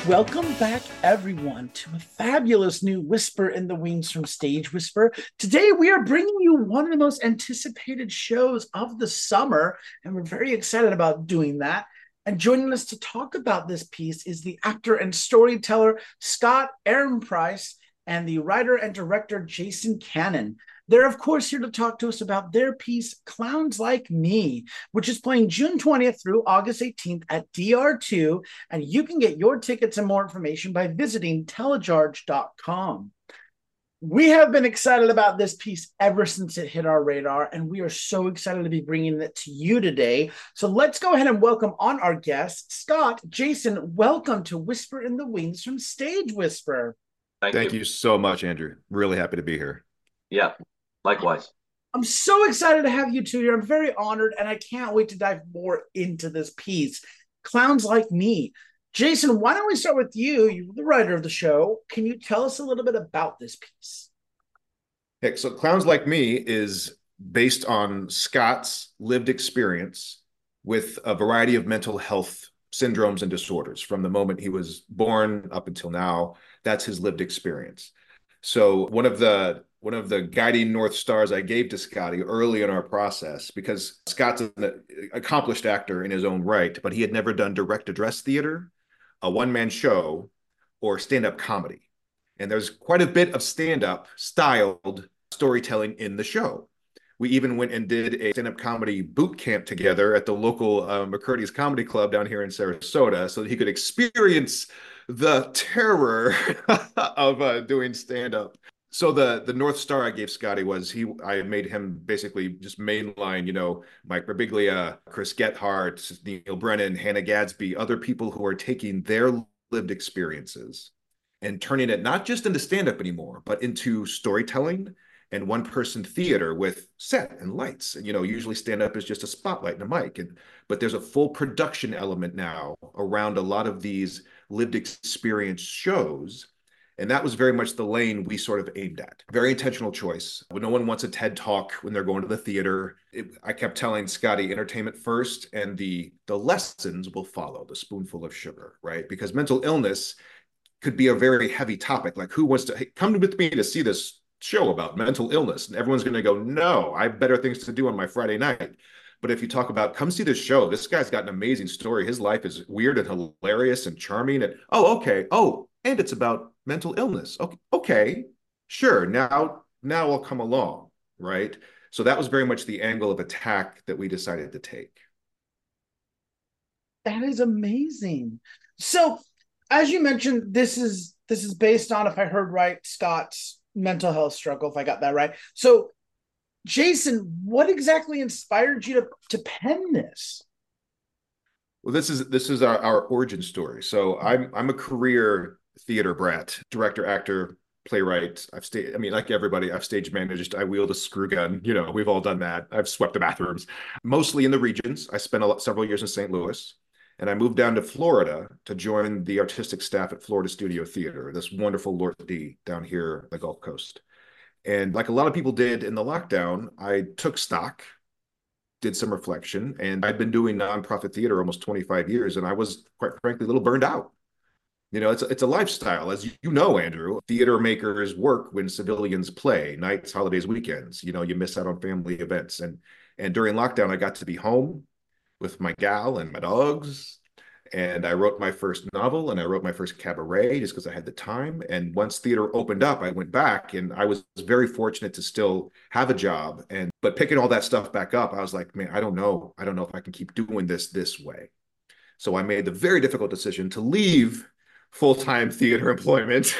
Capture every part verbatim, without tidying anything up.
Welcome back, everyone, to a fabulous new Whisper in the Wings from Stage Whisper. Today, we are bringing you one of the most anticipated shows of the summer, and we're very excited about doing that. And joining us to talk about this piece is the actor and storyteller Scott Ehrenpreis and the writer and director Jason Cannon. They're, of course, here to talk to us about their piece, Clowns Like Me, which is playing June twentieth through August eighteenth at D R two, and you can get your tickets and more information by visiting telejarge dot com. We have been excited about this piece ever since it hit our radar, and we are so excited to be bringing it to you today. So let's go ahead and welcome on our guests. Scott, Jason, welcome to Whisper in the Wings from Stage Whisper. Thank, Thank you. you so much, Andrew. Really happy to be here. Yeah, likewise. I'm so excited to have you two here. I'm very honored, and I can't wait to dive more into this piece. Clowns Like Me. Jason, why don't we start with you? You're the writer of the show. Can you tell us a little bit about this piece? Okay, so Clowns Like Me is based on Scott's lived experience with a variety of mental health syndromes and disorders from the moment he was born up until now. That's his lived experience. So one of the one of the guiding North Stars I gave to Scotty early in our process, because Scott's an accomplished actor in his own right, but he had never done direct address theater, a one-man show, or stand-up comedy. And there's quite a bit of stand-up styled storytelling in the show. We even went and did a stand-up comedy boot camp together at the local uh, McCurdy's Comedy Club down here in Sarasota so that he could experience the terror of uh, doing stand-up. So the the North Star I gave Scotty was he I made him basically just mainline, you know, Mike Birbiglia, Chris Gethard, Neil Brennan, Hannah Gadsby, other people who are taking their lived experiences and turning it not just into stand-up anymore, but into storytelling and one-person theater with set and lights. And, you know, usually stand-up is just a spotlight and a mic. And but there's a full production element now around a lot of these lived experience shows. And that was very much the lane we sort of aimed at. Very intentional choice. When no one wants a TED Talk when they're going to the theater, it, I kept telling Scotty, entertainment first, and the, the lessons will follow, the spoonful of sugar, right? Because mental illness could be a very heavy topic. Like, who wants to, hey, come with me to see this show about mental illness? And everyone's going to go, no, I have better things to do on my Friday night. But if you talk about, come see this show, this guy's got an amazing story. His life is weird and hilarious and charming. And, oh, okay. Oh, and it's about mental illness. Okay, okay, sure. Now, now I'll come along, right? So that was very much the angle of attack that we decided to take. That is amazing. So, as you mentioned, this is this is based on, if I heard right, Scott's mental health struggle, if I got that right. So, Jason, what exactly inspired you to, to pen this? Well, this is this is our, our origin story. So I'm I'm a career theater brat, director, actor, playwright. I've stayed, I mean, like everybody, I've stage managed, I wield a screw gun. You know, we've all done that. I've swept the bathrooms, mostly in the regions. I spent a lot, several years in Saint Louis, and I moved down to Florida to join the artistic staff at Florida Studio Theater, this wonderful Lord D down here on the Gulf Coast. And like a lot of people did in the lockdown, I took stock, did some reflection, and I'd been doing nonprofit theater almost twenty-five years, and I was, quite frankly, a little burned out. You know, it's a, it's a lifestyle. As you know, Andrew, theater makers work when civilians play, nights, holidays, weekends. You know, you miss out on family events. And and during lockdown, I got to be home with my gal and my dogs. And I wrote my first novel and I wrote my first cabaret just because I had the time. And once theater opened up, I went back and I was very fortunate to still have a job. And but picking all that stuff back up, I was like, man, I don't know. I don't know if I can keep doing this this way. So I made the very difficult decision to leave full-time theater employment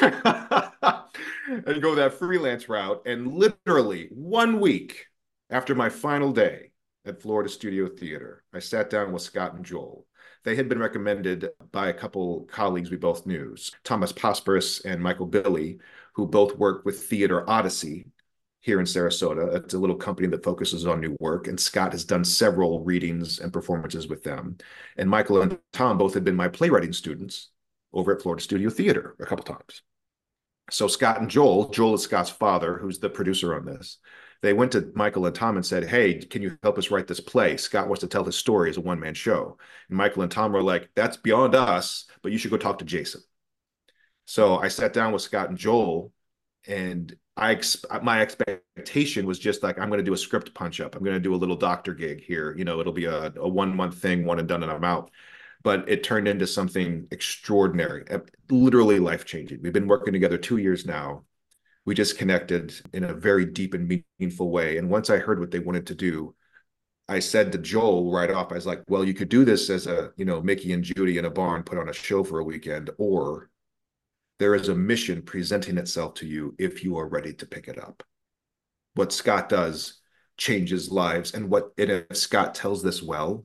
and go that freelance route. And literally one week after my final day at Florida Studio Theater, I sat down with Scott and Joel. They had been recommended by a couple colleagues we both knew, Thomas Prosperous and Michael Billy, who both work with Theater Odyssey here in Sarasota. It's a little company that focuses on new work, and Scott has done several readings and performances with them. And Michael and Tom both had been my playwriting students over at Florida Studio Theater a couple times. So Scott and Joel, Joel is Scott's father, who's the producer on this. They went to Michael and Tom and said, hey, can you help us write this play? Scott wants to tell his story as a one-man show. And Michael and Tom were like, that's beyond us, but you should go talk to Jason. So I sat down with Scott and Joel, and I ex- my expectation was just like, I'm going to do a script punch up. I'm going to do a little doctor gig here. You know, it'll be a, a one month thing, one and done, and I'm out. But it turned into something extraordinary, literally life changing. We've been working together two years now. We just connected in a very deep and meaningful way. And once I heard what they wanted to do, I said to Joel right off, I was like, well, you could do this as a, you know, Mickey and Judy in a barn, put on a show for a weekend, or there is a mission presenting itself to you if you are ready to pick it up. What Scott does changes lives. And what and if Scott tells this well,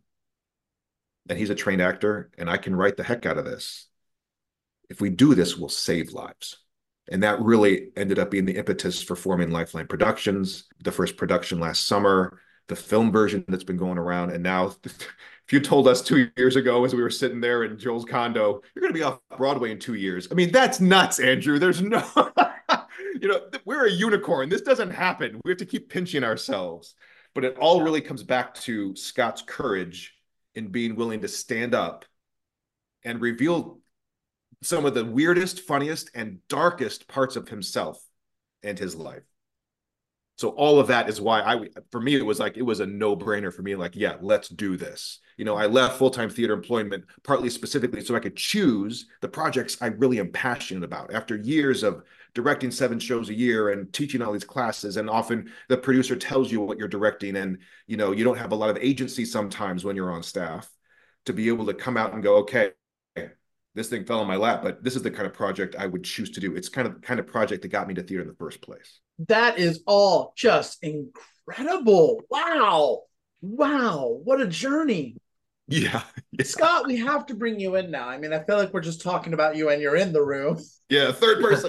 and he's a trained actor, and I can write the heck out of this, if we do this, we'll save lives. And that really ended up being the impetus for forming Lifeline Productions, the first production last summer, the film version that's been going around. And now, if you told us two years ago as we were sitting there in Joel's condo, you're going to be off Broadway in two years. I mean, that's nuts, Andrew. There's no, you know, we're a unicorn. This doesn't happen. We have to keep pinching ourselves. But it all really comes back to Scott's courage in being willing to stand up and reveal some of the weirdest, funniest, and darkest parts of himself and his life. So all of that is why I, for me, it was like, it was a no brainer for me. Like, yeah, let's do this. You know, I left full-time theater employment partly specifically so I could choose the projects I really am passionate about. After years of directing seven shows a year and teaching all these classes, and often the producer tells you what you're directing, and, you know, you don't have a lot of agency sometimes when you're on staff, to be able to come out and go, okay, this thing fell on my lap, but this is the kind of project I would choose to do. It's kind of kind of project that got me to theater in the first place. That is all just incredible. Wow. Wow. What a journey. Yeah. yeah. Scott, we have to bring you in now. I mean, I feel like we're just talking about you and you're in the room. Yeah, third person.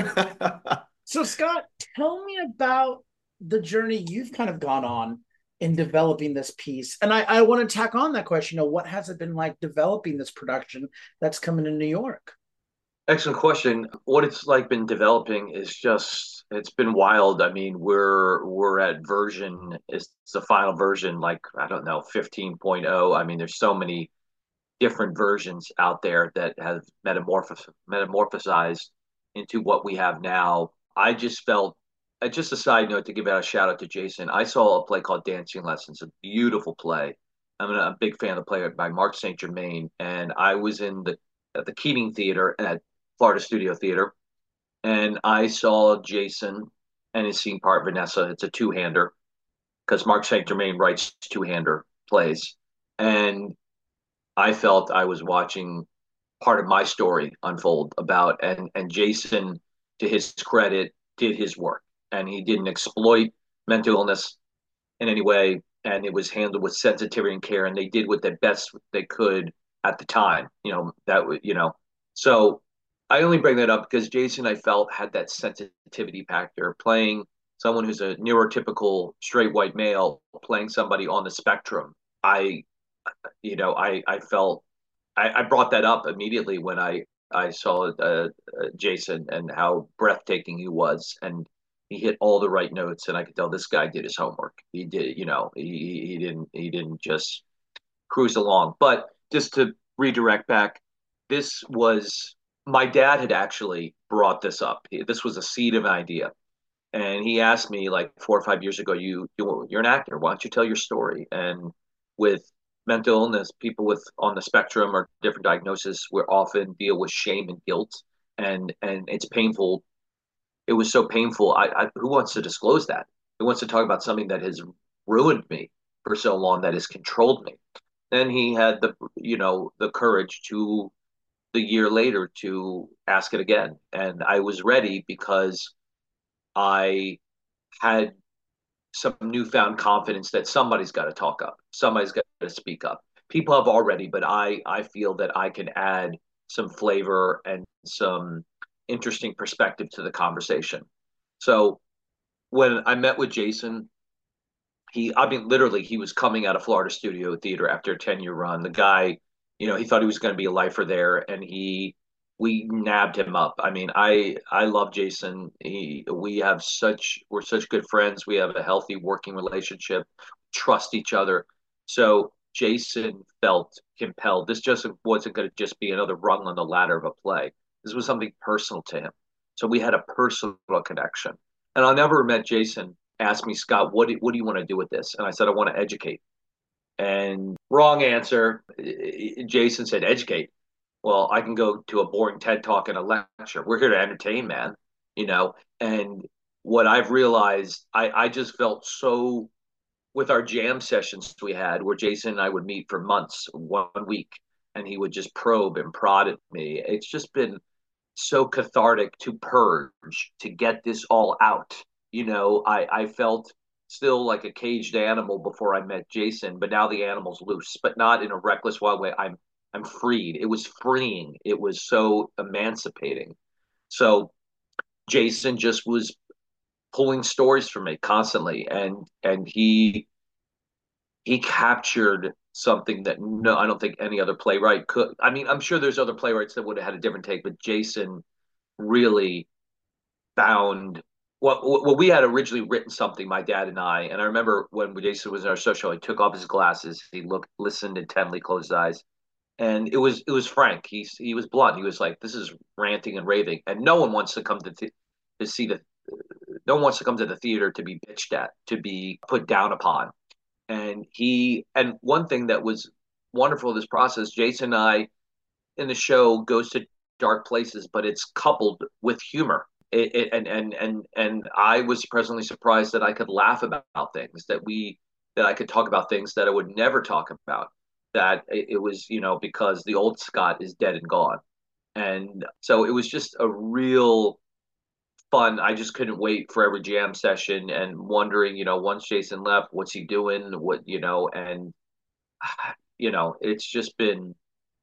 So, Scott, tell me about the journey you've kind of gone on in developing this piece. And I, I want to tack on that question. You know, what has it been like developing this production that's coming to New York? Excellent question. What it's like been developing is just, it's been wild. I mean, we're we're at version, it's the final version, like, I don't know, fifteen point oh. I mean, there's so many different versions out there that have metamorphosed metamorphosized into what we have now. I just felt, uh, just a side note to give out a shout out to Jason. I saw a play called Dancing Lessons, a beautiful play. I'm a, a big fan of the play by Mark Saint Germain, and I was in the at the Keating Theater at Florida Studio Theater, and I saw Jason and his scene part Vanessa. It's a two-hander because Mark Saint Germain writes two-hander plays, and I felt I was watching part of my story unfold about, and and Jason, to his credit, did his work, and he didn't exploit mental illness in any way, and it was handled with sensitivity and care, and they did what the best they could at the time. You know, that you know, so I only bring that up because Jason, I felt, had that sensitivity factor, playing someone who's a neurotypical straight white male, playing somebody on the spectrum. I, you know, I I felt I, I brought that up immediately when I I saw uh, uh, Jason and how breathtaking he was, and he hit all the right notes, and I could tell this guy did his homework. He did, you know, he he didn't he didn't just cruise along. But just to redirect back, this was, my dad had actually brought this up. This was a seed of an idea, and he asked me like four or five years ago, "You you're an actor. Why don't you tell your story?" And with mental illness, people with on the spectrum or different diagnoses will often deal with shame and guilt, and and it's painful. It was so painful. I, I who wants to disclose that? Who wants to talk about something that has ruined me for so long, that has controlled me? Then he had the you know the courage to, the year later, to ask it again, and I was ready because I had some newfound confidence that somebody's got to talk up, somebody's got to speak up. People have already, but I I feel that I can add some flavor and some interesting perspective to the conversation. So when I met with Jason, he, I mean, literally, he was coming out of Florida Studio Theater after a ten year run. The guy, you know, he thought he was going to be a lifer there, and he, we nabbed him up. I mean, I, I love Jason. He, we have such, we're such good friends. We have a healthy working relationship, trust each other. So Jason felt compelled. This just wasn't going to just be another rung on the ladder of a play. This was something personal to him. So we had a personal connection. And I'll never met Jason ask me, Scott, what do, what do you want to do with this? And I said, I want to educate. And wrong answer. Jason said, educate. Well, I can go to a boring TED talk and a lecture. We're here to entertain, man. You know, and what I've realized, I, I just felt so with our jam sessions we had where Jason and I would meet for months, one week, and he would just probe and prod at me. It's just been so cathartic to purge, to get this all out. You know, I, I felt still like a caged animal before I met Jason, but now the animal's loose, but not in a reckless wild way. I'm I'm freed. It was freeing. It was so emancipating. So Jason just was pulling stories from me constantly, and and he he captured something that no, I don't think any other playwright could. I mean, I'm sure there's other playwrights that would have had a different take, but Jason really found what well, we had originally written something, my dad and I, and I remember when Jason was in our social, he took off his glasses, he looked, listened intently, closed his eyes, and it was it was frank. He he was blunt. He was like, "This is ranting and raving," and no one wants to come to th- to see the no one wants to come to the theater to be bitched at, to be put down upon. And he and one thing that was wonderful in this process, Jason and I in the show goes to dark places, but it's coupled with humor. It, it, and and and and I was presently surprised that I could laugh about things that we that I could talk about things that I would never talk about. That it, it was, you know, because the old Scott is dead and gone, and so it was just a real fun. I just couldn't wait for every jam session and wondering, you know, once Jason left, what's he doing? What, you know, and you know, it's just been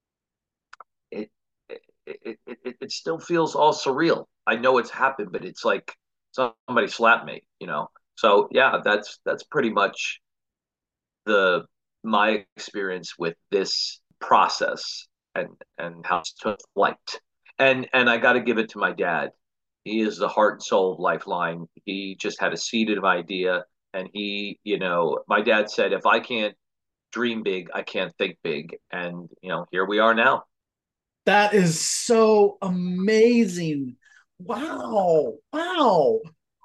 it it, it, it, it still feels all surreal. I know it's happened, but it's like somebody slapped me, you know. So yeah, that's that's pretty much the my experience with this process and and how it took flight. And and I got to give it to my dad. He is the heart and soul of Lifeline. He just had a seeded idea, and he, you know, my dad said, if I can't dream big, I can't think big, and you know, here we are now. That is so amazing. Wow. Wow.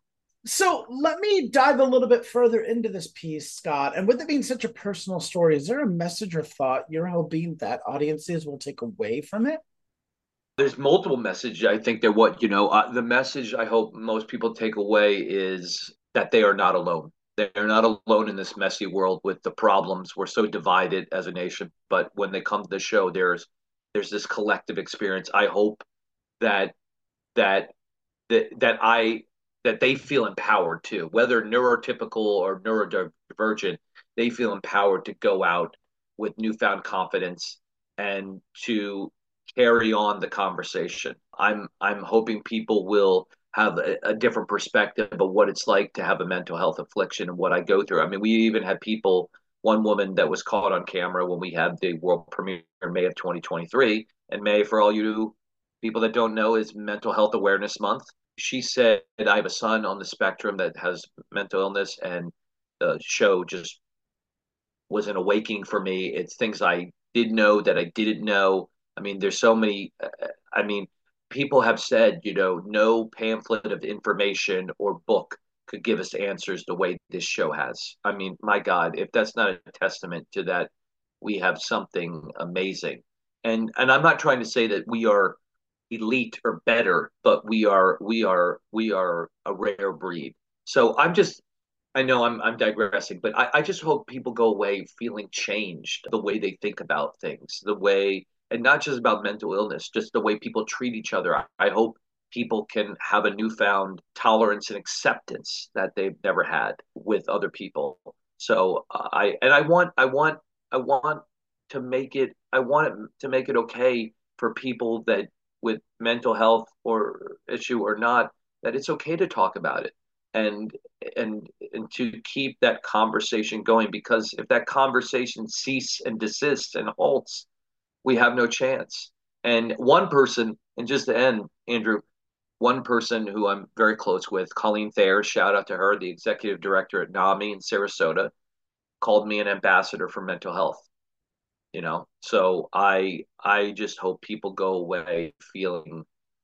So let me dive a little bit further into this piece, Scott. And with it being such a personal story, is there a message or thought you're hoping that audiences will take away from it? There's multiple messages. I think that what, you know, uh, the message I hope most people take away is that they are not alone. They're not alone in this messy world with the problems. We're so divided as a nation, but when they come to the show, there's there's this collective experience. I hope that that that that I that they feel empowered too, whether neurotypical or neurodivergent, they feel empowered to go out with newfound confidence and to carry on the conversation. I'm I'm hoping people will have a, a different perspective of what it's like to have a mental health affliction and what I go through. I mean, we even had people, one woman that was caught on camera when we had the world premiere in May of twenty twenty-three. And May, for all you people that don't know, is Mental Health Awareness Month. She said, I have a son on the spectrum that has mental illness, and the show just was an awakening for me. It's things I did know that I didn't know. I mean, there's so many. Uh, I mean, people have said, you know, no pamphlet of information or book could give us answers the way this show has. I mean, my God, if that's not a testament to that, we have something amazing. And and I'm not trying to say that we are elite or better, but we are we are we are a rare breed. So I'm just I know I'm I'm digressing, but I, I just hope people go away feeling changed the way they think about things, the way and not just about mental illness, just the way people treat each other. I, I hope people can have a newfound tolerance and acceptance that they've never had with other people. So uh, I and I want I want I want to make it I want it to make it okay for people that with mental health or issue or not, that it's okay to talk about it and and and to keep that conversation going, because if that conversation cease and desists and halts, we have no chance. And one person, and just to end, Andrew, one person who I'm very close with, Colleen Thayer, shout out to her, the executive director at NAMI in Sarasota, called me an ambassador for mental health. You know, so I I just hope people go away feeling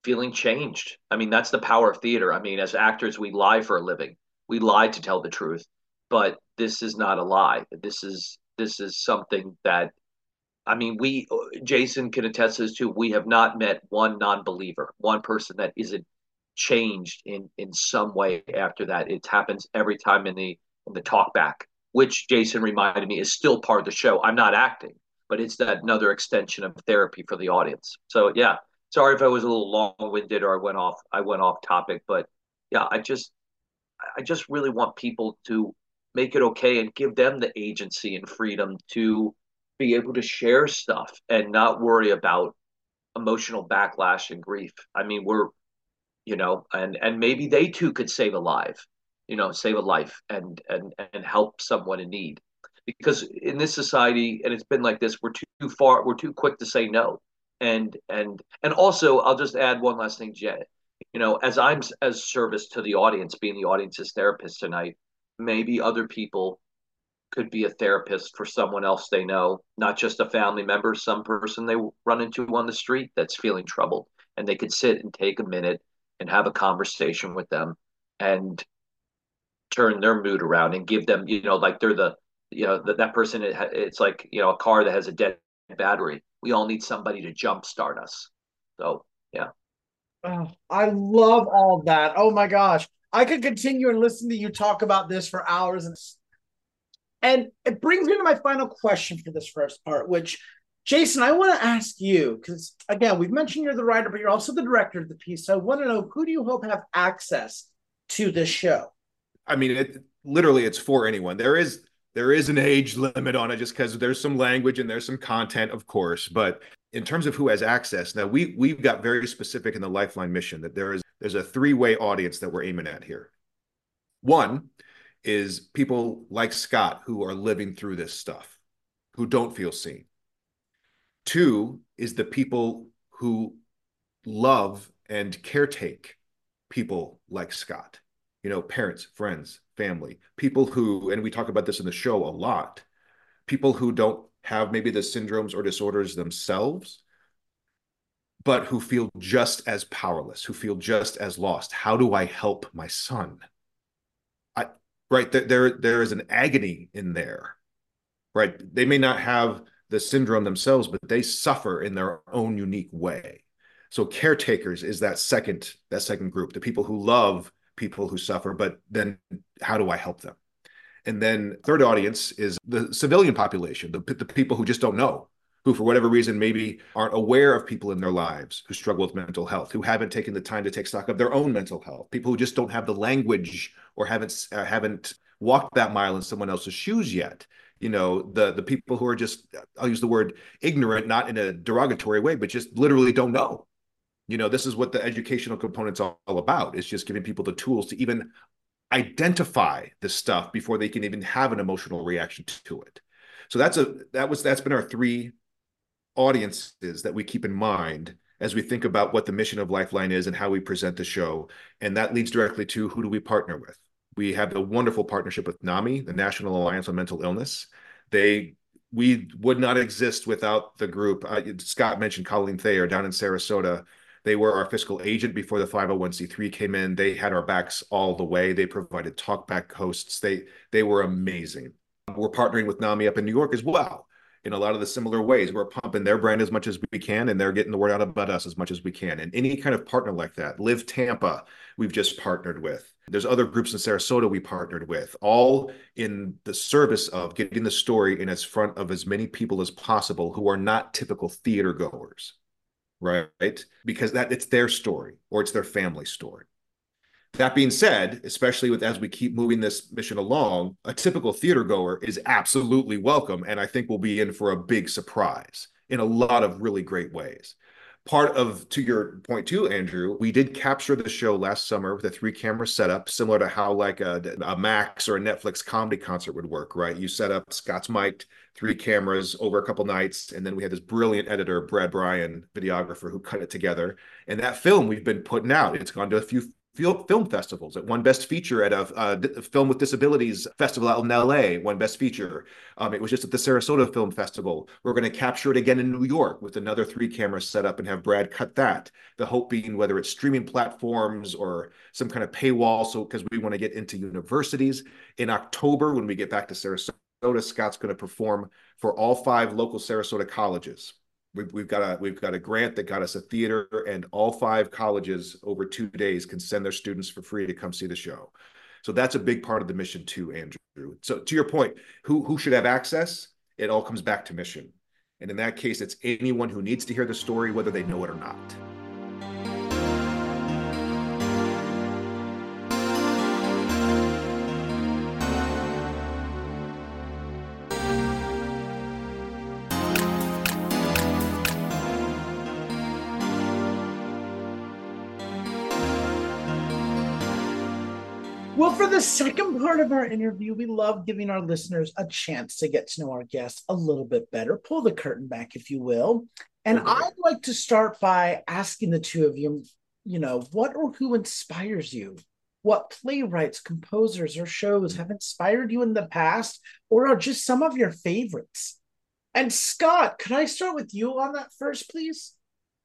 feeling changed. I mean, that's the power of theater. I mean, as actors, we lie for a living. We lie to tell the truth, but this is not a lie. This is this is something that, I mean, we, Jason can attest to this too. We have not met one non-believer, one person that isn't changed in in some way after that. It happens every time in the in the talk back, which Jason reminded me is still part of the show. I'm not acting, but it's that another extension of therapy for the audience. So yeah, sorry if I was a little long-winded or I went off I went off topic, but yeah, I just I just really want people to make it okay and give them the agency and freedom to be able to share stuff and not worry about emotional backlash and grief. I mean, we're, you know, and and maybe they too could save a life, you know, save a life and and and help someone in need. Because in this society, and it's been like this, we're too far, we're too quick to say no. And and and also, I'll just add one last thing, Jay. You know, as I'm as service to the audience, being the audience's therapist tonight, maybe other people could be a therapist for someone else they know, not just a family member, some person they run into on the street that's feeling troubled. And they could sit and take a minute and have a conversation with them and turn their mood around and give them, you know, like they're the, you know, that, that person, it's like, you know, a car that has a dead battery. We all need somebody to jumpstart us. So, yeah. Oh, I love all that. Oh my gosh. I could continue and listen to you talk about this for hours. And, and it brings me to my final question for this first part, which, Jason, I want to ask you, because again, we've mentioned you're the writer, but you're also the director of the piece. So I want to know, who do you hope have access to this show? I mean, it literally it's for anyone. There is there is an age limit on it just because there's some language and there's some content, of course. But in terms of who has access, now we we've got very specific in the Lifeline mission that there is there's a three-way audience that we're aiming at here. One is people like Scott who are living through this stuff, who don't feel seen. Two is the people who love and caretake people like Scott. You know, parents, friends, family, people who, and we talk about this in the show a lot, people who don't have maybe the syndromes or disorders themselves, but who feel just as powerless, who feel just as lost. How do I help my son? I, right, there, there is an agony in there, right? They may not have the syndrome themselves, but they suffer in their own unique way. So caretakers is that second, that second group, the people who love people who suffer, but then how do I help them? And then third audience is the civilian population, the, the people who just don't know, who for whatever reason maybe aren't aware of people in their lives who struggle with mental health, who haven't taken the time to take stock of their own mental health, people who just don't have the language or haven't uh, haven't walked that mile in someone else's shoes yet. You know, the the people who are just, I'll use the word ignorant, not in a derogatory way, but just literally don't know. You know, this is what the educational component's all, all about. It's just giving people the tools to even identify this stuff before they can even have an emotional reaction to it. So that's a that was that's been our three audiences that we keep in mind as we think about what the mission of Lifeline is and how we present the show. And that leads directly to, who do we partner with? We have a wonderful partnership with NAMI, the National Alliance on Mental Illness. They we would not exist without the group. Uh, Scott mentioned Colleen Thayer down in Sarasota. They were our fiscal agent before the five oh one c three came in. They had our backs all the way. They provided talkback hosts. They they were amazing. We're partnering with NAMI up in New York as well in a lot of the similar ways. We're pumping their brand as much as we can, and they're getting the word out about us as much as we can. And any kind of partner like that, Live Tampa, we've just partnered with. There's other groups in Sarasota we partnered with, all in the service of getting the story in as front of as many people as possible who are not typical theater goers, right? Because that it's their story or it's their family story. That being said, especially with as we keep moving this mission along, a typical theater goer is absolutely welcome, and I think we'll be in for a big surprise in a lot of really great ways. Part of, to your point too, Andrew, we did capture the show last summer with a three-camera setup, similar to how like a, a Max or a Netflix comedy concert would work, right? You set up Scott's mic'd, three cameras over a couple nights, and then we had this brilliant editor, Brad Bryan, videographer, who cut it together. And that film we've been putting out, it's gone to a few film festivals. It won Best Feature at a, a Film with Disabilities Festival out in L A, won Best Feature. Um, it was just at the Sarasota Film Festival. We're going to capture it again in New York with another three cameras set up and have Brad cut that. The hope being whether it's streaming platforms or some kind of paywall, so because we want to get into universities. In October, when we get back to Sarasota, Scott's going to perform for all five local Sarasota colleges. We've, we've got a we've got a grant that got us a theater, and all five colleges over two days can send their students for free to come see the show. So that's a big part of the mission too, Andrew. So to your point, who who should have access? It all comes back to mission. And in that case, it's anyone who needs to hear the story, whether they know it or not. Well, for the second part of our interview, we love giving our listeners a chance to get to know our guests a little bit better. Pull the curtain back, if you will. And mm-hmm. I'd like to start by asking the two of you, you know, what or who inspires you? What playwrights, composers, or shows have inspired you in the past, or are just some of your favorites? And Scott, could I start with you on that first, please?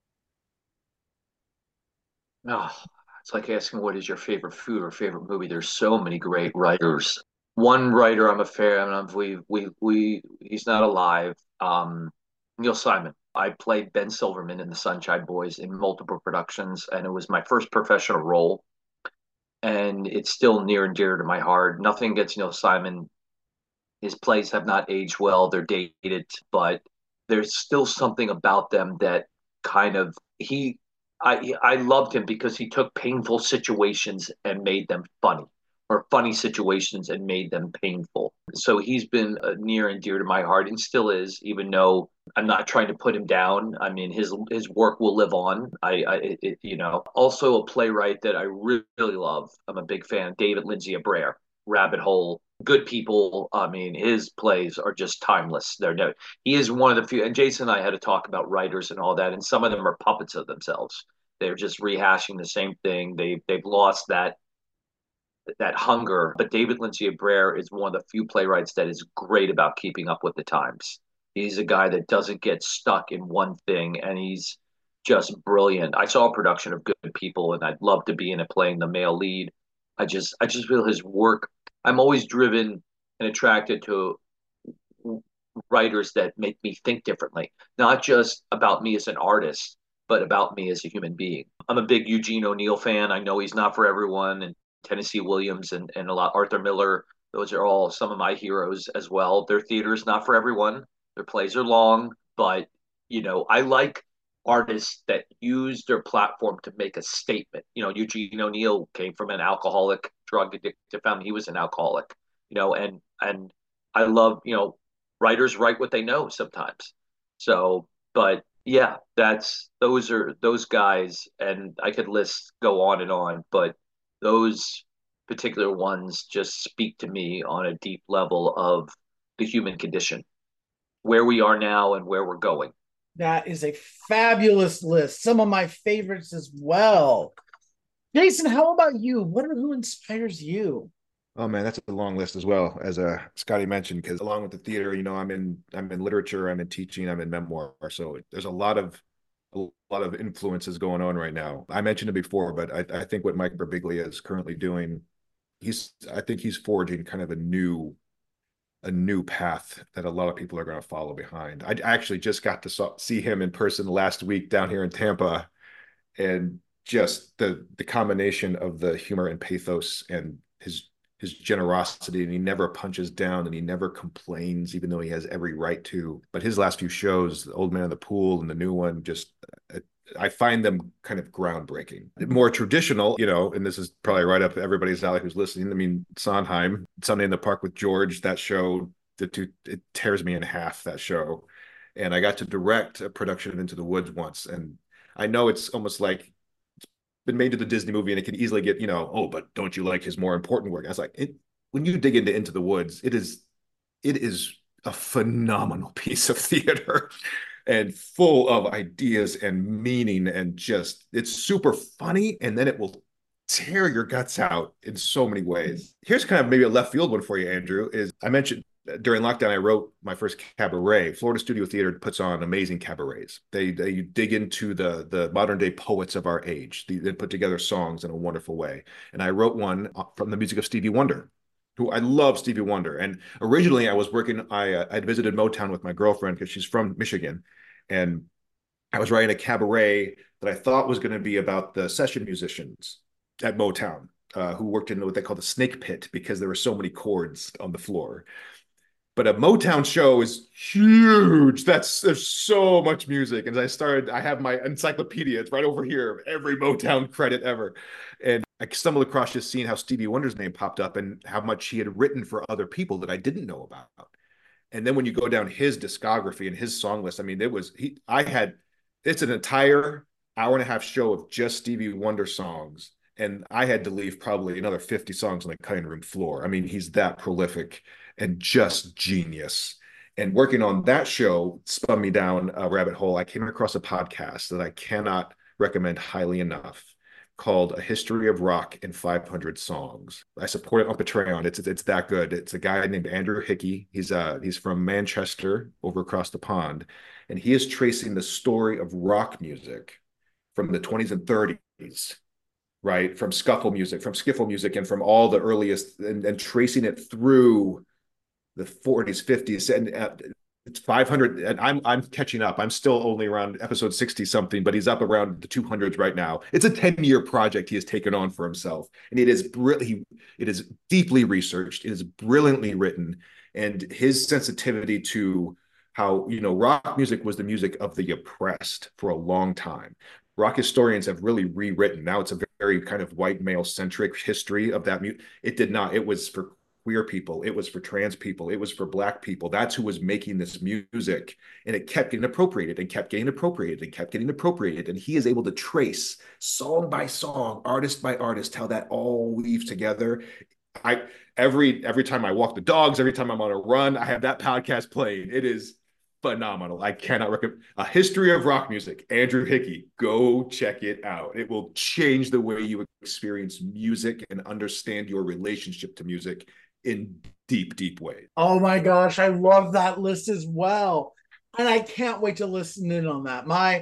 Oh. It's like asking what is your favorite food or favorite movie. There's so many great writers. One writer I'm a fan of, we we we he's not alive. Um, Neil Simon. I played Ben Silverman in the Sunshine Boys in multiple productions, and it was my first professional role. And it's still near and dear to my heart. Nothing gets Neil Simon. His plays have not aged well. They're dated, but there's still something about them that kind of he. I I loved him because he took painful situations and made them funny, or funny situations and made them painful. So he's been uh, near and dear to my heart, and still is, even though I'm not trying to put him down. I mean, his his work will live on. I, I it, you know, also a playwright that I really, really love. I'm a big fan, David Lindsay Abraire, Rabbit Hole, Good People. I mean, his plays are just timeless. They're no, he is one of the few. And Jason and I had to talk about writers and all that, and some of them are puppets of themselves. They're just rehashing the same thing. They they've lost that that hunger. But David Lindsay Abraire is one of the few playwrights that is great about keeping up with the times. He's a guy that doesn't get stuck in one thing, and he's just brilliant. I saw a production of Good People, and I'd love to be in it playing the male lead. I just I just feel his work. I'm always driven and attracted to writers that make me think differently, not just about me as an artist, but about me as a human being. I'm a big Eugene O'Neill fan. I know he's not for everyone, and Tennessee Williams and, and a lot Arthur Miller. Those are all some of my heroes as well. Their theater is not for everyone. Their plays are long, but you know, I like artists that use their platform to make a statement. You know, Eugene O'Neill came from an alcoholic, drug addicted family. He was an alcoholic, you know, and and I love, you know, writers write what they know sometimes. So, but yeah, that's those are those guys, and I could list go on and on, but those particular ones just speak to me on a deep level of the human condition, where we are now and where we're going. That is a fabulous list. Some of my favorites as well. Jason, how about you? What or who inspires you? Oh man, that's a long list as well, as uh, Scotty mentioned, because along with the theater, you know, I'm in I'm in literature, I'm in teaching, I'm in memoir. So there's a lot of a lot of influences going on right now. I mentioned it before, but I, I think what Mike Birbiglia is currently doing, he's I think he's forging kind of a new a new path that a lot of people are going to follow behind. I actually just got to saw, see him in person last week down here in Tampa, and just the the combination of the humor and pathos and his his generosity, and he never punches down and he never complains, even though he has every right to. But his last few shows, The Old Man of the Pool and the new one, just I find them kind of groundbreaking. More traditional, you know, and this is probably right up everybody's alley who's listening. I mean, Sondheim, Sunday in the Park with George, that show, the two, it tears me in half, that show. And I got to direct a production of Into the Woods once. And I know it's almost like been made to the Disney movie, and it could easily get, you know, oh, but don't you like his more important work? I was like, it, when you dig into Into the Woods, it is, it is a phenomenal piece of theater and full of ideas and meaning, and just, it's super funny. And then it will tear your guts out in so many ways. Here's kind of maybe a left field one for you, Andrew, is I mentioned during lockdown, I wrote my first cabaret. Florida Studio Theater puts on amazing cabarets. They they dig into the the modern day poets of our age. They, they put together songs in a wonderful way. And I wrote one from the music of Stevie Wonder, who I love Stevie Wonder. And originally I was working, I uh, I'd visited Motown with my girlfriend because she's from Michigan. And I was writing a cabaret that I thought was going to be about the session musicians at Motown, uh, who worked in what they call the snake pit because there were so many chords on the floor. But a Motown show is huge. That's there's so much music. And I started, I have my encyclopedia. It's right over here, every Motown credit ever. And I stumbled across just seeing how Stevie Wonder's name popped up and how much he had written for other people that I didn't know about. And then when you go down his discography and his song list, I mean, it was he. I had it's an entire hour and a half show of just Stevie Wonder songs, and I had to leave probably another fifty songs on the cutting room floor. I mean, he's that prolific and just genius. And working on that show spun me down a rabbit hole. I came across a podcast that I cannot recommend highly enough called A History of Rock in five hundred Songs. I support it on Patreon. It's, it's, it's that good. It's a guy named Andrew Hickey. He's uh he's from Manchester over across the pond. And he is tracing the story of rock music from the twenties and thirties, right? From scuffle music, from skiffle music, and from all the earliest, and, and tracing it through the forties, fifties, and uh, it's five hundred. And I'm I'm catching up. I'm still only around episode sixty something, but he's up around the two hundreds right now. It's a ten year project he has taken on for himself, and it is brilliant. It is deeply researched. It is brilliantly written, and his sensitivity to how, you know, rock music was the music of the oppressed for a long time. Rock historians have really rewritten. Now it's a very kind of white male centric history of that music. It did not. It was for queer people. It was for trans people. It was for black people. That's who was making this music. And it kept getting appropriated and kept getting appropriated and kept getting appropriated. And he is able to trace song by song, artist by artist, how that all weaves together. I every every time I walk the dogs, every time I'm on a run, I have that podcast playing. It is phenomenal. I cannot recommend. A History of Rock Music, Andrew Hickey. Go check it out. It will change the way you experience music and understand your relationship to music in deep, deep ways. Oh my gosh, I love that list as well. And I can't wait to listen in on that. My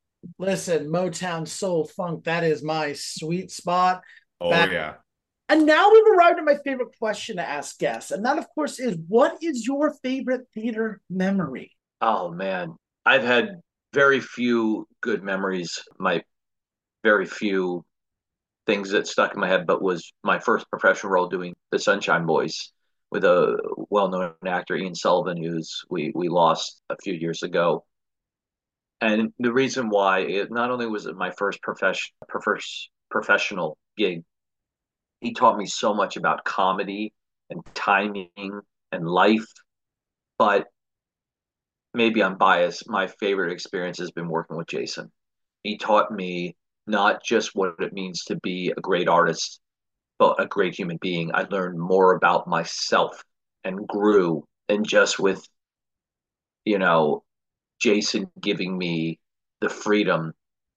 listen, Motown, soul, funk, that is my sweet spot. Oh, Back- yeah. And now we've arrived at my favorite question to ask guests. And that, of course, is what is your favorite theater memory? Oh, man. I've had very few good memories. My very few things that stuck in my head, but was my first professional role doing the Sunshine Boys with a well-known actor, Ian Sullivan, who's we we lost a few years ago. And the reason why, it not only was it my first profession, professional gig, he taught me so much about comedy and timing and life. But maybe I'm biased. My favorite experience has been working with Jason. He taught me not just what it means to be a great artist, but a great human being. I learned more about myself and grew, and just with, you know, Jason giving me the freedom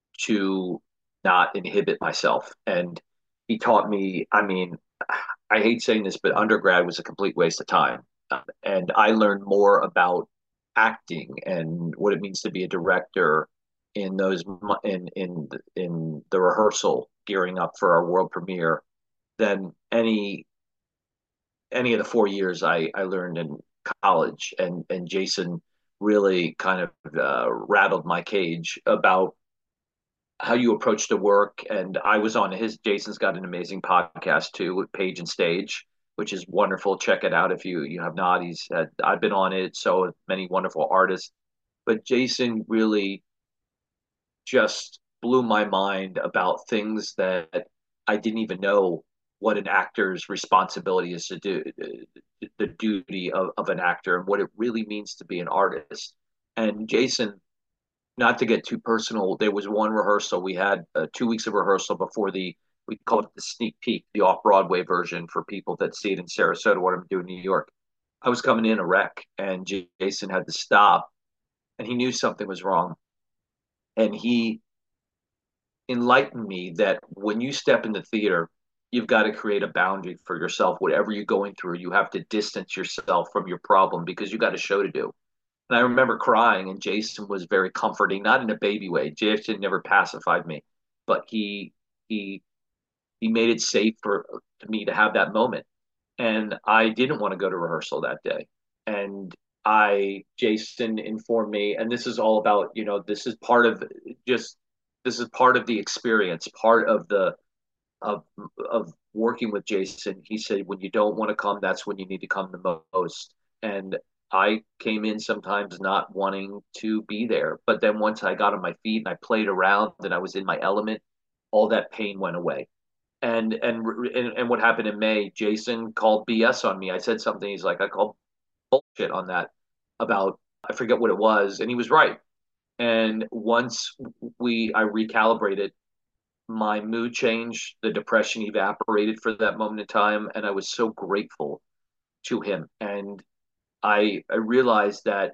to not inhibit myself. And he taught me, I mean, I hate saying this, but undergrad was a complete waste of time. Um, and I learned more about acting and what it means to be a director in those in in in the rehearsal gearing up for our world premiere than any any of the four years I I learned in college. And and Jason really kind of uh, rattled my cage about how you approach the work. And I was on his, Jason's got an amazing podcast too with Page and Stage, which is wonderful. Check it out if you you have not. He's had, I've been on it, so many wonderful artists. But Jason really just blew my mind about things that I didn't even know what an actor's responsibility is to do, the duty of, of an actor, and what it really means to be an artist. And Jason, not to get too personal, there was one rehearsal. We had uh, two weeks of rehearsal before the, we call it the sneak peek, the off-Broadway version for people that see it in Sarasota, what I'm doing in New York. I was coming in a wreck, and Jason had to stop, and he knew something was wrong. And he enlightened me that when you step in the theater, you've got to create a boundary for yourself. Whatever you're going through, you have to distance yourself from your problem because you got a show to do. And I remember crying, and Jason was very comforting, not in a baby way. Jason never pacified me, but he he he made it safe for me to have that moment. And I didn't want to go to rehearsal that day. And I, Jason informed me, and this is all about, you know, this is part of just, this is part of the experience, part of the, of, of working with Jason. He said, when you don't want to come, that's when you need to come the most. And I came in sometimes not wanting to be there. But then once I got on my feet and I played around and I was in my element, all that pain went away. And and and, and what happened in May, Jason called B S on me. I said something. He's like, I called bullshit on that about, I forget what it was. And he was right. And once we, I recalibrated, my mood changed, the depression evaporated for that moment in time. And I was so grateful to him. And I, I realized that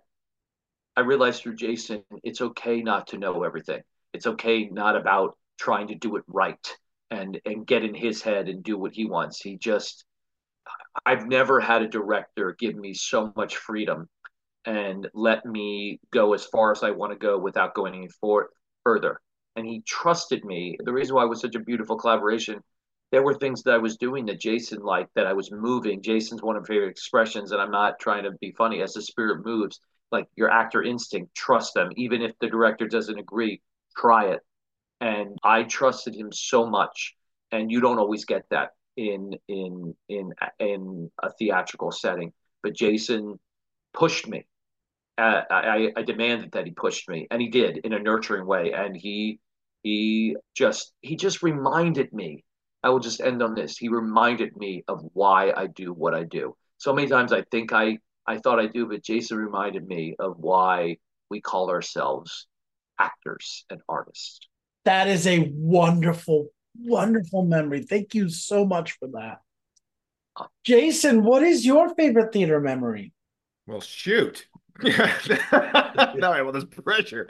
I realized through Jason, it's okay not to know everything. It's okay not about trying to do it right and and get in his head and do what he wants. He just, I've never had a director give me so much freedom and let me go as far as I want to go without going any for, further. And he trusted me. The reason why it was such a beautiful collaboration, there were things that I was doing that Jason liked, that I was moving. Jason's one of my favorite expressions, and I'm not trying to be funny. As the spirit moves, like your actor instinct, trust them. Even if the director doesn't agree, try it. And I trusted him so much. And you don't always get that in in in in a theatrical setting. But Jason pushed me. Uh, I, I demanded that he pushed me, and he did in a nurturing way. And he he just he just reminded me. I will just end on this. He reminded me of why I do what I do. So many times I think I I thought I do, but Jason reminded me of why we call ourselves actors and artists. That is a wonderful, wonderful memory. Thank you so much for that. Jason, what is your favorite theater memory? Well, shoot. Now I have all this pressure.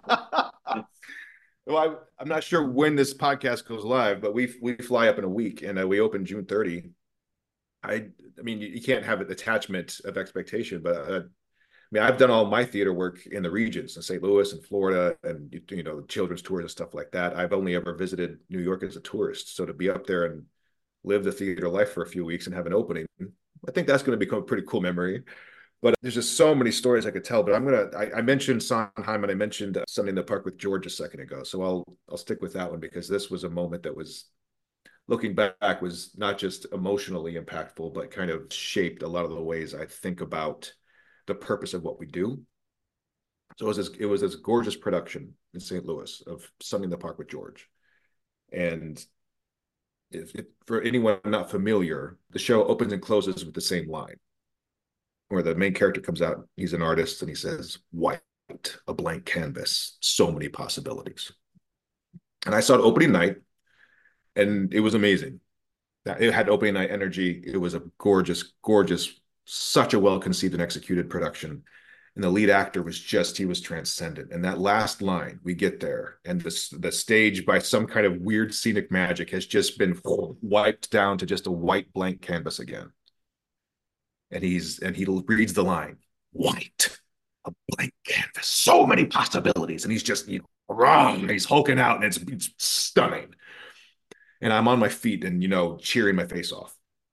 Well, I, I'm not sure when this podcast goes live, but we we fly up in a week, and uh, we open June thirtieth. I I mean, you, you can't have an attachment of expectation, but uh, I mean, I've done all my theater work in the regions in Saint Louis and Florida, and you know, children's tours and stuff like that. I've only ever visited New York as a tourist, so to be up there and live the theater life for a few weeks and have an opening, I think that's going to become a pretty cool memory. But there's just so many stories I could tell. But I'm gonna. I, I mentioned Sondheim and I mentioned uh, Sunday in the Park with George a second ago, so I'll I'll stick with that one because this was a moment that was, looking back, was not just emotionally impactful, but kind of shaped a lot of the ways I think about the purpose of what we do. So it was this, it was this gorgeous production in Saint Louis of Sunday in the Park with George, and if, if for anyone not familiar, the show opens and closes with the same line, where the main character comes out. He's an artist, and he says, "White, a blank canvas, so many possibilities." And I saw it opening night, and it was amazing. It had opening night energy. It was a gorgeous, gorgeous, such a well-conceived and executed production. And the lead actor was just, he was transcendent. And that last line, we get there, and the, the stage, by some kind of weird scenic magic, has just been wiped down to just a white blank canvas again. And he's, and he reads the line, "White, a blank canvas, so many possibilities." And he's just, you know, raw, he's hulking out, and it's, it's stunning. And I'm on my feet and, you know, cheering my face off.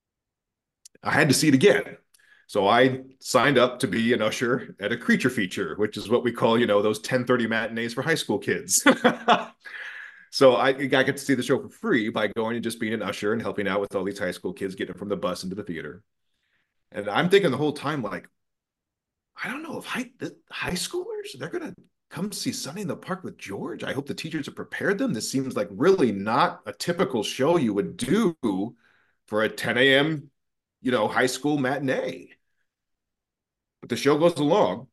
I had to see it again. So I signed up to be an usher at a creature feature, which is what we call, you know, those ten thirty matinees for high school kids. So I, I get to see the show for free by going and just being an usher and helping out with all these high school kids getting from the bus into the theater. And I'm thinking the whole time, like, I don't know if high, high schoolers, they're going to come see Sunday in the Park with George. I hope the teachers have prepared them. This seems like really not a typical show you would do for a ten a.m., you know, high school matinee. But the show goes along,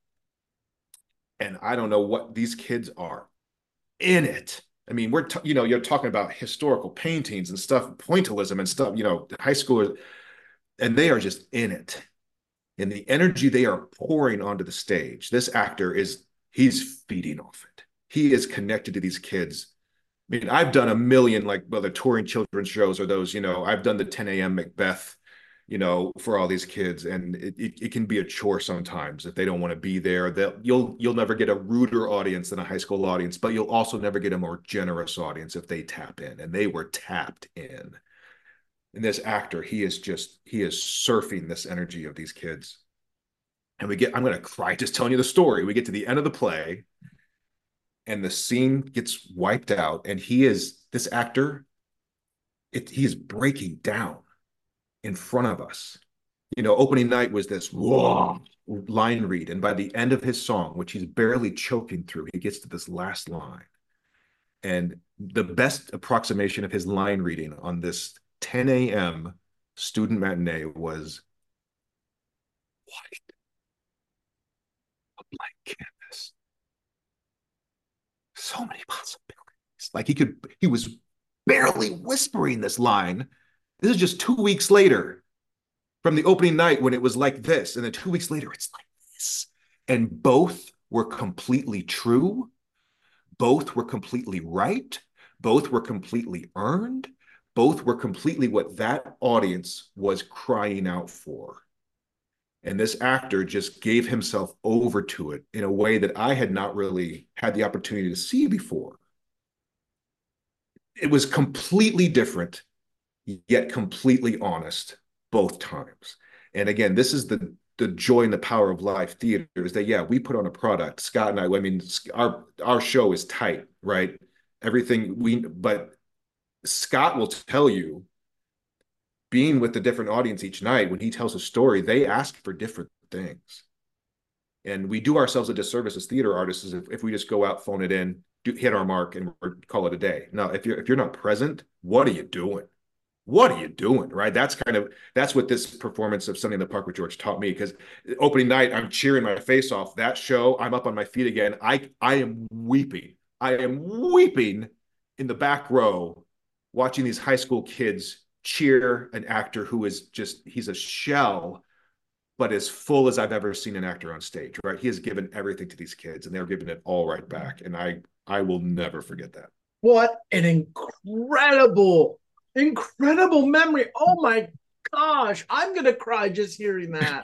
and I don't know what these kids are in it. I mean, we're, you know, you're talking about historical paintings and stuff, pointillism and stuff, you know, high schoolers, and they are just in it. And the energy they are pouring onto the stage, this actor is, he's feeding off it. He is connected to these kids mean, I've done a million, like, whether touring children's shows or those, you know, I've done the ten a.m. Macbeth, you know, for all these kids, and it, it, it can be a chore sometimes if they don't want to be there. That you'll you'll never get a ruder audience than a high school audience, but you'll also never get a more generous audience if they tap in, and they were tapped in. And this actor, he is just he is surfing this energy of these kids. And we get, I'm going to cry just telling you the story. We get to the end of the play, and the scene gets wiped out, and he is, this actor, it, he is breaking down in front of us. You know, opening night was this whoa line read, and by the end of his song, which he's barely choking through, he gets to this last line. And the best approximation of his line reading on this ten a.m. student matinee was white, a blank canvas. So many possibilities. Like he could, he was barely whispering this line. This is just two weeks later from the opening night when it was like this. And then two weeks later, it's like this. And both were completely true. Both were completely right. Both were completely earned. Both were completely what that audience was crying out for. And this actor just gave himself over to it in a way that I had not really had the opportunity to see before. It was completely different, yet completely honest both times. And again, this is the the joy and the power of live theater, is that, yeah, we put on a product. Scott and I, I mean, our our show is tight, right? Everything we, but Scott will tell you, being with the different audience each night, when he tells a story, they ask for different things. And we do ourselves a disservice as theater artists if, if we just go out, phone it in, do, hit our mark, and call it a day. No, if you're if you're not present, what are you doing? What are you doing? Right? That's kind of that's what this performance of Sunday in the Park with George taught me. Because opening night, I'm cheering my face off. That show, I'm up on my feet again. I I am weeping. I am weeping in the back row, watching these high school kids cheer an actor who is just, he's a shell, but as full as I've ever seen an actor on stage, right? He has given everything to these kids, and they're giving it all right back. And I, I will never forget that. What an incredible, incredible memory. Oh my gosh, I'm going to cry just hearing that.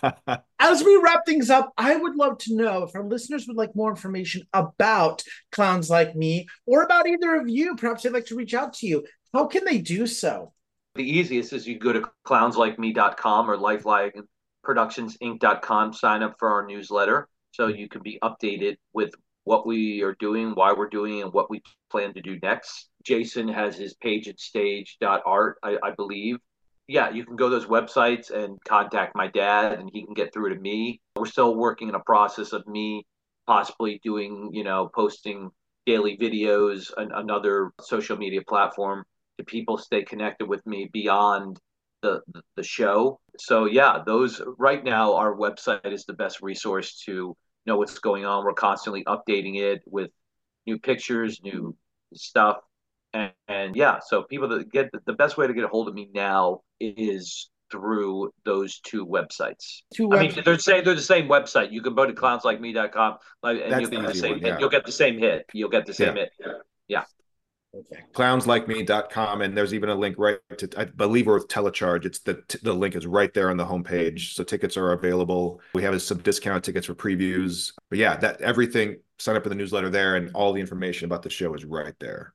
As we wrap things up, I would love to know if our listeners would like more information about Clowns Like Me, or about either of you. Perhaps they'd like to reach out to you. How can they do so? The easiest is you go to clowns like me dot com or lifeline productions inc dot com, sign up for our newsletter so you can be updated with what we are doing, why we're doing, and what we plan to do next. Jason has his page at stage dot art, I, I believe. Yeah, you can go to those websites and contact my dad, and he can get through to me. We're still working in a process of me possibly doing, you know, posting daily videos, an, another social media platform to people stay connected with me beyond the, the the show. So yeah, those right now, our website is the best resource to know what's going on. We're constantly updating it with new pictures, new stuff. And, and yeah, so people that get the best way to get a hold of me now is through those two websites. Two I websites. mean, they're saying they're the same website. You can go to clowns like me dot com, like, and you'll get the same one, hit. Yeah. You'll get the same hit. You'll get the same yeah. hit. Yeah. Okay. clowns like me dot com, and there's even a link right to, I believe we're with Telecharge. It's the the link is right there on the homepage. So tickets are available. We have some discount tickets for previews. But yeah, that everything, sign up for the newsletter there, and all the information about the show is right there.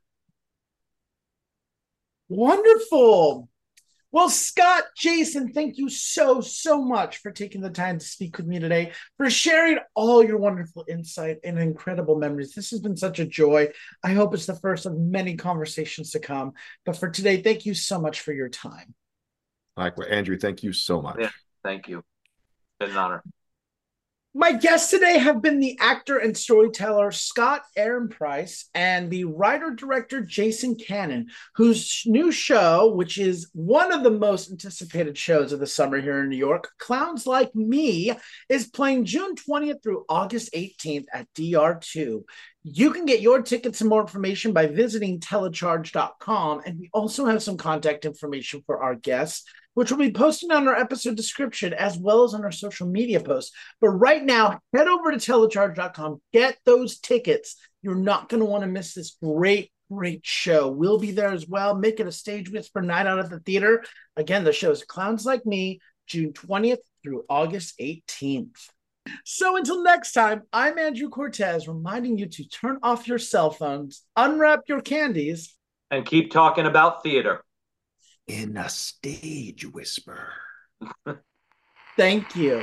Wonderful. Well, Scott, Jason, thank you so, so much for taking the time to speak with me today, for sharing all your wonderful insight and incredible memories. This has been such a joy. I hope it's the first of many conversations to come. But for today, thank you so much for your time. Likewise, Andrew, thank you so much. Yeah, thank you. It's been an honor. My guests today have been the actor and storyteller Scott Ehrenpreis and the writer-director Jason Cannon, whose new show, which is one of the most anticipated shows of the summer here in New York, Clowns Like Me, is playing June twentieth through August eighteenth at D R two. You can get your tickets and more information by visiting telecharge dot com, and we also have some contact information for our guests, which will be posted on our episode description as well as on our social media posts. But right now, head over to telecharge dot com, get those tickets. You're not going to want to miss this great, great show. We'll be there as well. Make it a Stage Whisper night out at the theater. Again, the show is Clowns Like Me, June twentieth through August eighteenth. So until next time, I'm Andrew Cortez, reminding you to turn off your cell phones, unwrap your candies, and keep talking about theater. In a Stage Whisper. Thank you.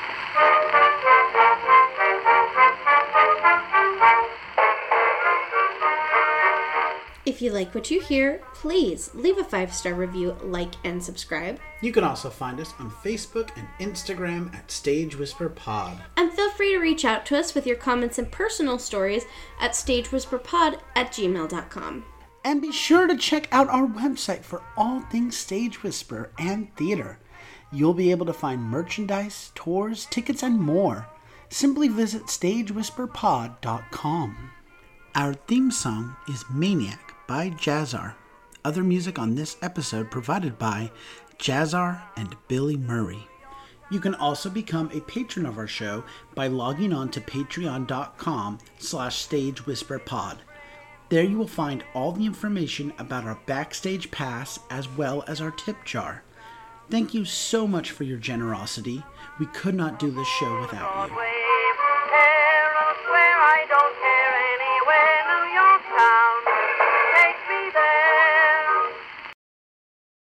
If you like what you hear, please leave a five-star review, like, and subscribe. You can also find us on Facebook and Instagram at Stage Whisper Pod. And feel free to reach out to us with your comments and personal stories at stagewhisperpod at gmail dot com. And be sure to check out our website for all things Stage Whisper and theater. You'll be able to find merchandise, tours, tickets, and more. Simply visit stage whisper pod dot com. Our theme song is Maniac by Jazzar. Other music on this episode provided by Jazzar and Billy Murray. You can also become a patron of our show by logging on to patreon dot com slash stagewhisperpod. There you will find all the information about our backstage pass as well as our tip jar. Thank you so much for your generosity. We could not do this show without you.